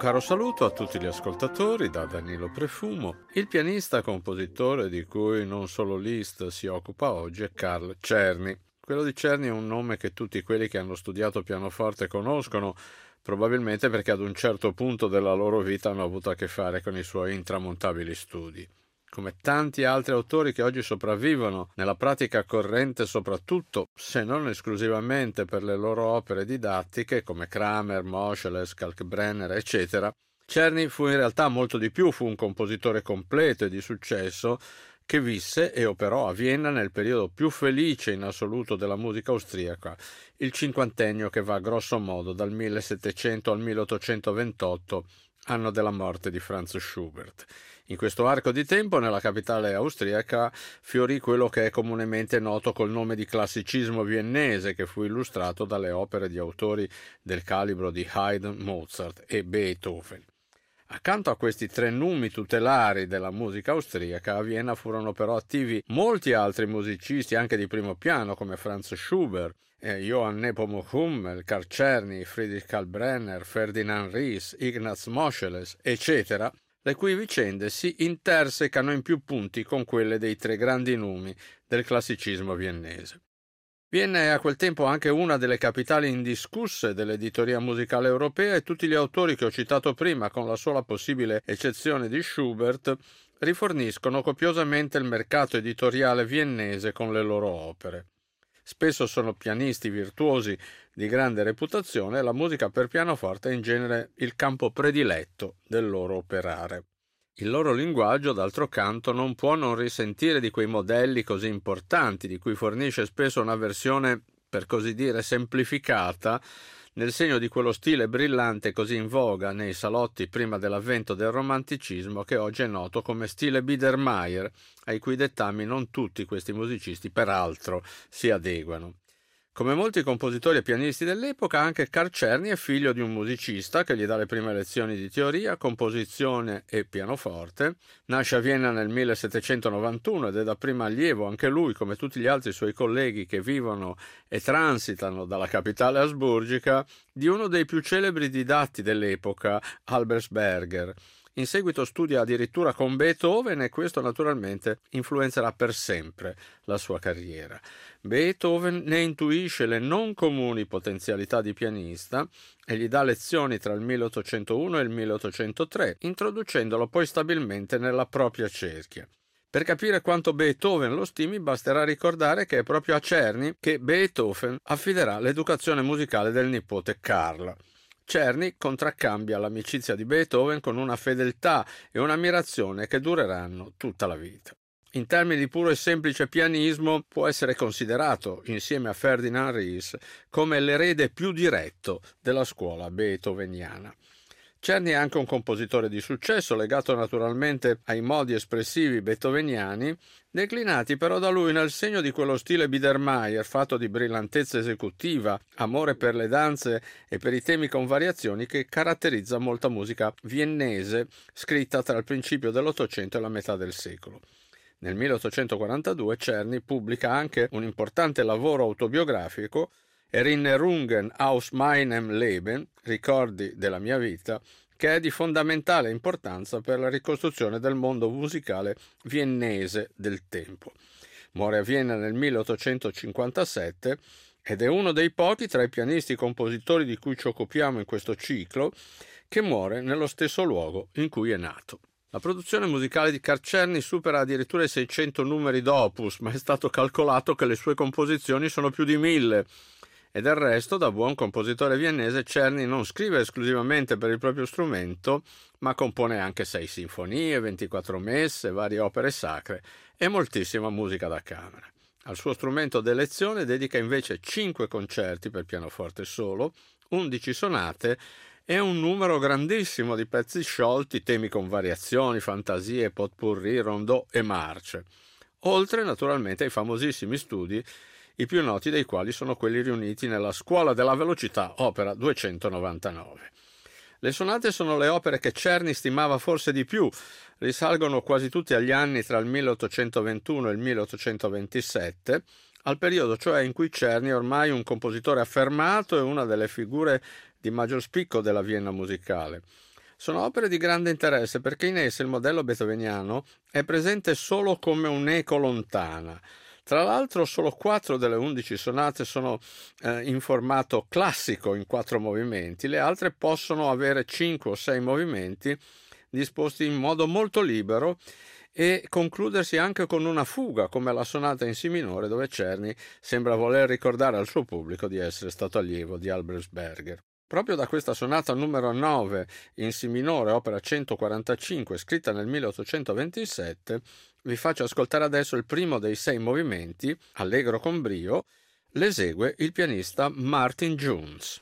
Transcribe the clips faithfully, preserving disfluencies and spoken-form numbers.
caro saluto a tutti gli ascoltatori da Danilo Prefumo. Il pianista compositore di cui non solo Liszt si occupa oggi è Carl Czerny. Quello di Czerny è un nome che tutti quelli che hanno studiato pianoforte conoscono, probabilmente perché ad un certo punto della loro vita hanno avuto a che fare con i suoi intramontabili studi. Come tanti altri autori che oggi sopravvivono nella pratica corrente, soprattutto, se non esclusivamente per le loro opere didattiche, come Kramer, Moscheles, Kalkbrenner, eccetera, Czerny fu in realtà molto di più, fu un compositore completo e di successo che visse e operò a Vienna nel periodo più felice in assoluto della musica austriaca, il cinquantennio che va grosso modo dal millesettecento al milleottocentoventotto, anno della morte di Franz Schubert. In questo arco di tempo, nella capitale austriaca, fiorì quello che è comunemente noto col nome di classicismo viennese, che fu illustrato dalle opere di autori del calibro di Haydn, Mozart e Beethoven. Accanto a questi tre numi tutelari della musica austriaca, a Vienna furono però attivi molti altri musicisti, anche di primo piano, come Franz Schubert, eh, Johann Nepomuk Hummel, Carl Czerny, Friedrich Kalkbrenner, Ferdinand Ries, Ignaz Moscheles, eccetera, le cui vicende si intersecano in più punti con quelle dei tre grandi numi del classicismo viennese. Vienna è a quel tempo anche una delle capitali indiscusse dell'editoria musicale europea e tutti gli autori che ho citato prima, con la sola possibile eccezione di Schubert, riforniscono copiosamente il mercato editoriale viennese con le loro opere. Spesso sono pianisti virtuosi di grande reputazione e la musica per pianoforte è in genere il campo prediletto del loro operare. Il loro linguaggio, d'altro canto, non può non risentire di quei modelli così importanti, di cui fornisce spesso una versione, per così dire, semplificata, nel segno di quello stile brillante così in voga nei salotti prima dell'avvento del romanticismo, che oggi è noto come stile Biedermeier, ai cui dettami non tutti questi musicisti, peraltro, si adeguano. Come molti compositori e pianisti dell'epoca, anche Carl Czerny è figlio di un musicista che gli dà le prime lezioni di teoria, composizione e pianoforte. Nasce a Vienna nel millesettecentonovantuno ed è dapprima allievo, anche lui, come tutti gli altri suoi colleghi che vivono e transitano dalla capitale asburgica, di uno dei più celebri didatti dell'epoca, Albersberger. In seguito studia addirittura con Beethoven e questo naturalmente influenzerà per sempre la sua carriera. Beethoven ne intuisce le non comuni potenzialità di pianista e gli dà lezioni tra il milleottocentouno e il milleottocentotre, introducendolo poi stabilmente nella propria cerchia. Per capire quanto Beethoven lo stimi basterà ricordare che è proprio a Czerny che Beethoven affiderà l'educazione musicale del nipote Carl. Czerny contraccambia l'amicizia di Beethoven con una fedeltà e un'ammirazione che dureranno tutta la vita. In termini di puro e semplice pianismo può essere considerato, insieme a Ferdinand Ries, come l'erede più diretto della scuola beethoveniana. Czerny è anche un compositore di successo, legato naturalmente ai modi espressivi beethoveniani, declinati però da lui nel segno di quello stile Biedermeier fatto di brillantezza esecutiva, amore per le danze e per i temi con variazioni che caratterizza molta musica viennese scritta tra il principio dell'Ottocento e la metà del secolo. Nel milleottocentoquarantadue Czerny pubblica anche un importante lavoro autobiografico, Erinnerungen aus meinem Leben, ricordi della mia vita, che è di fondamentale importanza per la ricostruzione del mondo musicale viennese del tempo. Muore a Vienna nel milleottocentocinquantasette ed è uno dei pochi tra i pianisti e compositori di cui ci occupiamo in questo ciclo che muore nello stesso luogo in cui è nato. La produzione musicale di Carl Czerny supera addirittura i seicento numeri d'opus, ma è stato calcolato che le sue composizioni sono più di mille. E del resto, da buon compositore viennese, Czerny non scrive esclusivamente per il proprio strumento, ma compone anche sei sinfonie, ventiquattro messe, varie opere sacre e moltissima musica da camera. Al suo strumento d'elezione dedica invece cinque concerti per pianoforte solo, undici sonate e un numero grandissimo di pezzi sciolti, temi con variazioni, fantasie, potpourri, rondò e marce. Oltre naturalmente ai famosissimi studi, i più noti dei quali sono quelli riuniti nella Scuola della Velocità, opera duecentonovantanove. Le sonate sono le opere che Czerny stimava forse di più, risalgono quasi tutti agli anni tra il milleottocentoventuno e il milleottocentoventisette, al periodo cioè in cui Czerny è ormai un compositore affermato e una delle figure di maggior spicco della Vienna musicale. Sono opere di grande interesse perché in esse il modello beethoveniano è presente solo come un'eco lontana. Tra l'altro solo quattro delle undici sonate sono eh, in formato classico in quattro movimenti, le altre possono avere cinque o sei movimenti disposti in modo molto libero e concludersi anche con una fuga, come la sonata in Si minore, dove Czerny sembra voler ricordare al suo pubblico di essere stato allievo di Albrechtsberger. Proprio da questa sonata numero nove in Si minore, opera centoquarantacinque, scritta nel milleottocentoventisette, vi faccio ascoltare adesso il primo dei sei movimenti, allegro con brio, l'esegue il pianista Martin Jones.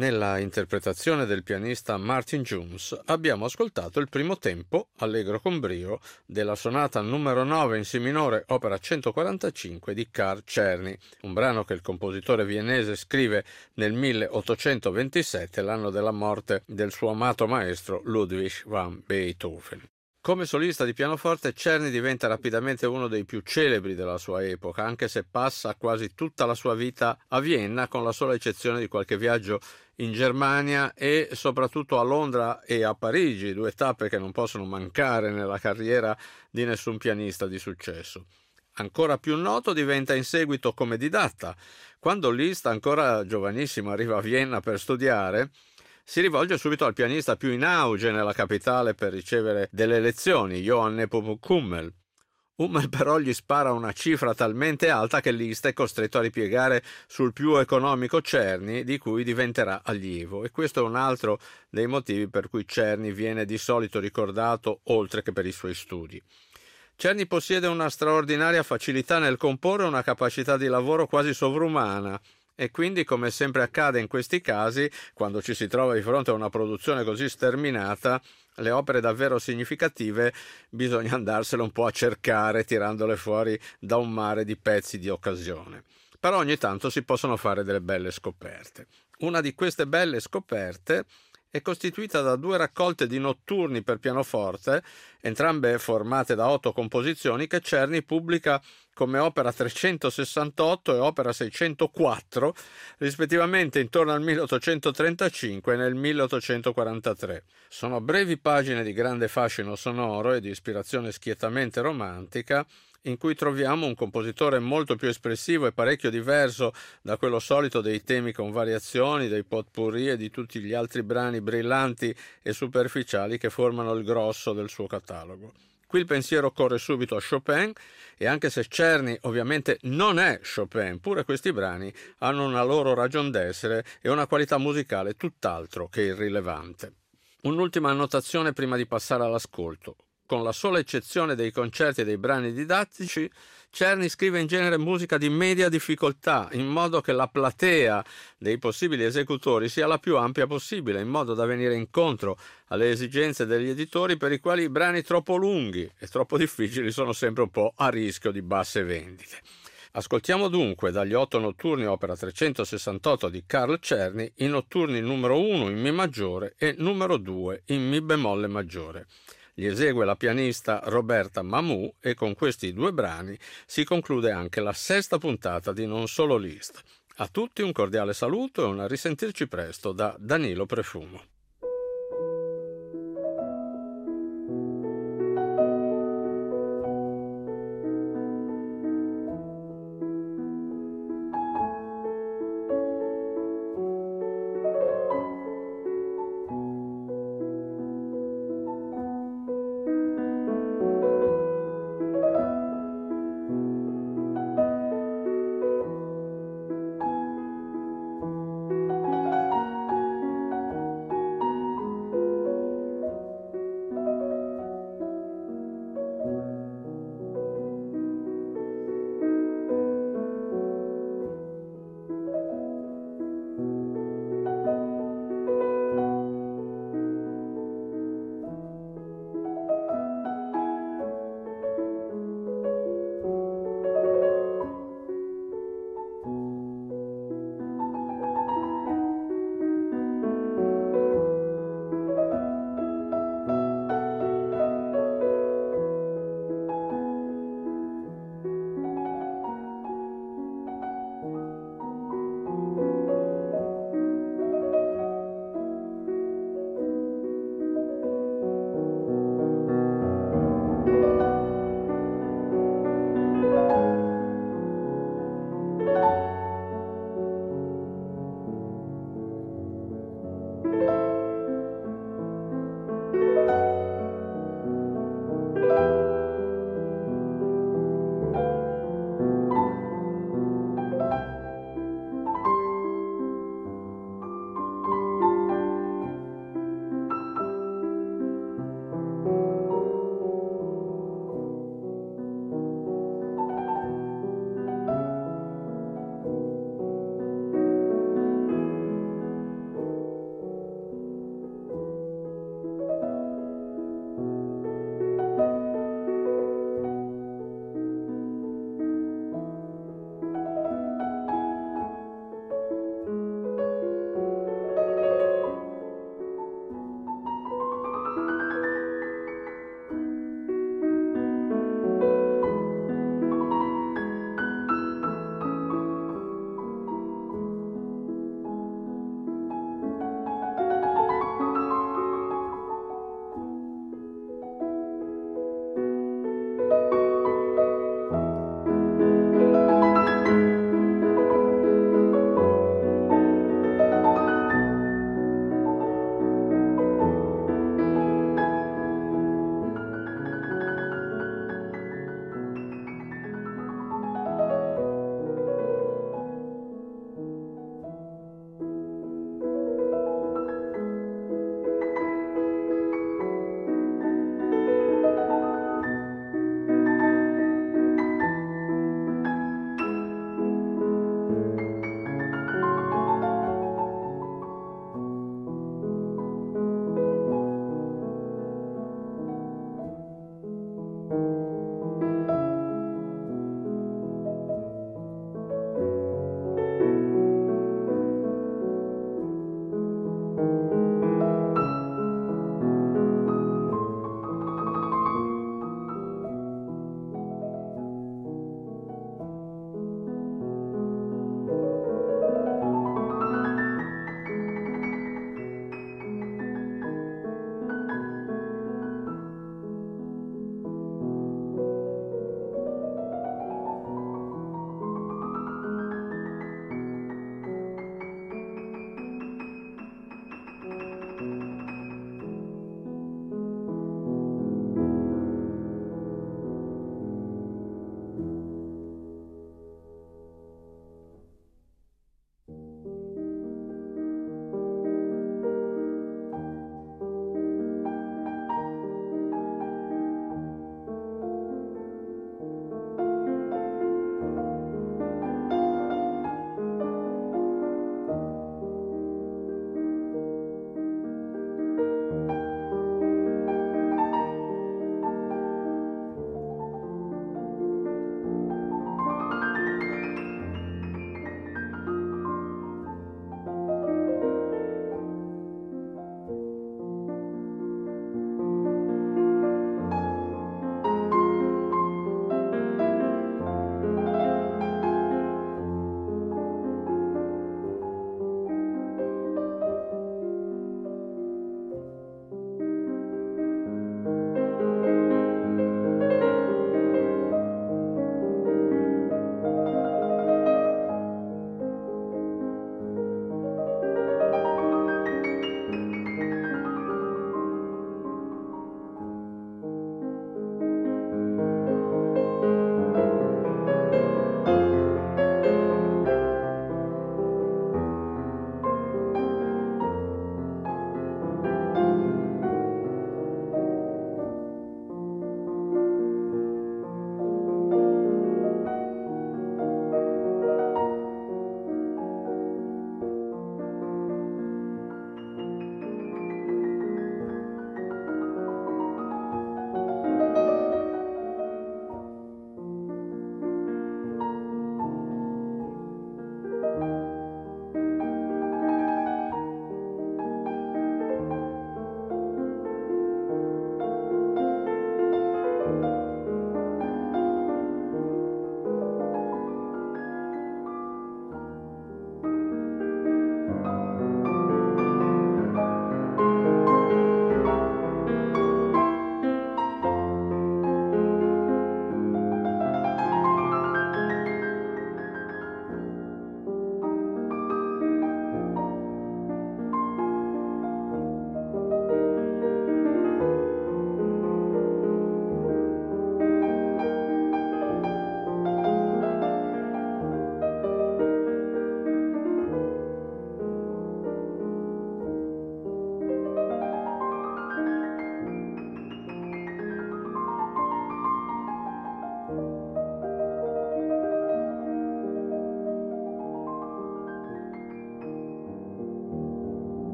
Nella interpretazione del pianista Martin Jones abbiamo ascoltato il primo tempo, allegro con brio, della sonata numero nove in Si minore, opera centoquarantacinque di Carl Czerny, un brano che il compositore viennese scrive nel milleottocentoventisette, l'anno della morte del suo amato maestro Ludwig van Beethoven. Come solista di pianoforte, Czerny diventa rapidamente uno dei più celebri della sua epoca, anche se passa quasi tutta la sua vita a Vienna, con la sola eccezione di qualche viaggio in Germania e soprattutto a Londra e a Parigi, due tappe che non possono mancare nella carriera di nessun pianista di successo. Ancora più noto diventa in seguito come didatta. Quando Liszt, ancora giovanissimo, arriva a Vienna per studiare, si rivolge subito al pianista più in auge nella capitale per ricevere delle lezioni, Johann Nepomuk Hummel. Hummel però gli spara una cifra talmente alta che Liszt è costretto a ripiegare sul più economico Czerny, di cui diventerà allievo, e questo è un altro dei motivi per cui Czerny viene di solito ricordato oltre che per i suoi studi. Czerny possiede una straordinaria facilità nel comporre e una capacità di lavoro quasi sovrumana, e quindi, come sempre accade in questi casi, quando ci si trova di fronte a una produzione così sterminata, le opere davvero significative bisogna andarsele un po' a cercare, tirandole fuori da un mare di pezzi di occasione. Però ogni tanto si possono fare delle belle scoperte. Una di queste belle scoperte è costituita da due raccolte di notturni per pianoforte, entrambe formate da otto composizioni, che Czerny pubblica come opera trecentosessantotto e opera seicentoquattro, rispettivamente intorno al milleottocentotrentacinque e nel milleottocentoquarantatré. Sono brevi pagine di grande fascino sonoro e di ispirazione schietamente romantica, in cui troviamo un compositore molto più espressivo e parecchio diverso da quello solito dei temi con variazioni, dei potpourri e di tutti gli altri brani brillanti e superficiali che formano il grosso del suo catalogo. Qui il pensiero corre subito a Chopin, e anche se Czerny ovviamente non è Chopin, pure questi brani hanno una loro ragion d'essere e una qualità musicale tutt'altro che irrilevante. Un'ultima annotazione prima di passare all'ascolto. Con la sola eccezione dei concerti e dei brani didattici, Czerny scrive in genere musica di media difficoltà, in modo che la platea dei possibili esecutori sia la più ampia possibile, in modo da venire incontro alle esigenze degli editori, per i quali i brani troppo lunghi e troppo difficili sono sempre un po' a rischio di basse vendite. Ascoltiamo dunque dagli otto notturni opera trecentosessantotto di Carl Czerny i notturni numero uno in Mi maggiore e numero due in Mi bemolle maggiore. Li esegue la pianista Roberta Mamou, e con questi due brani si conclude anche la sesta puntata di Non Solo Liszt. A tutti un cordiale saluto e un a risentirci presto da Danilo Prefumo.